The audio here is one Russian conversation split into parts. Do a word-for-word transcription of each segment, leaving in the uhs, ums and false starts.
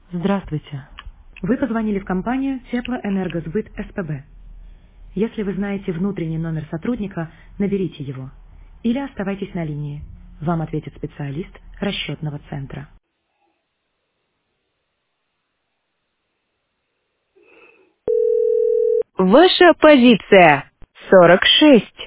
Здравствуйте. Вы позвонили в компанию Теплоэнергосбыт СПБ. Если вы знаете внутренний номер сотрудника, наберите его. Или оставайтесь на линии. Вам ответит специалист расчетного центра. Ваша позиция сорок шесть.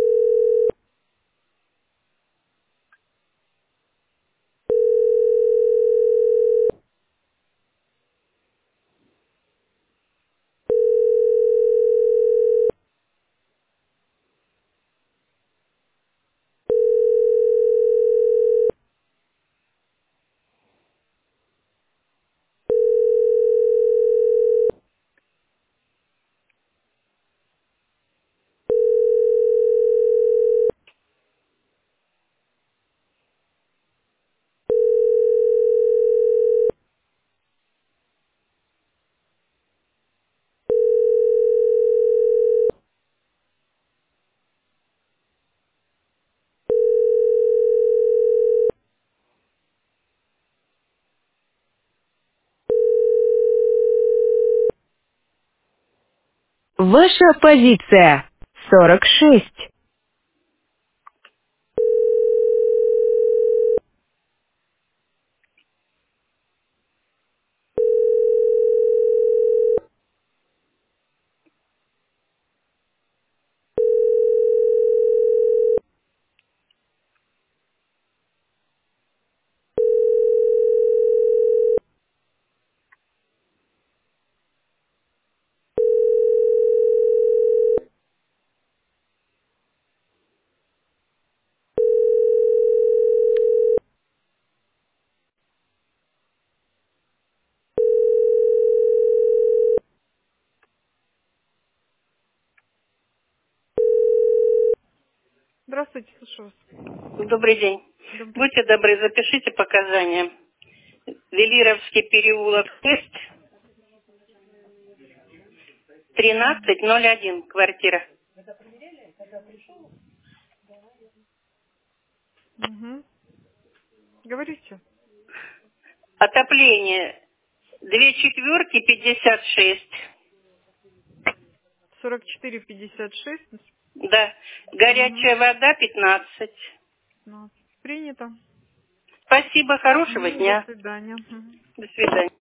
Ваша позиция сорок шесть. Здравствуйте, слушаю вас. Добрый день. Добрый. Будьте добры, запишите показания. Велировский переулок шесть, тринадцать ноль один, квартира. Угу. Говорите. Отопление две четверки пятьдесят шесть. сорок четыре пятьдесят шесть. Да. Угу. Горячая вода пятнадцать. пятнадцать. Принято. Спасибо, хорошего Угу. До дня. свидания. Мгм. До свидания.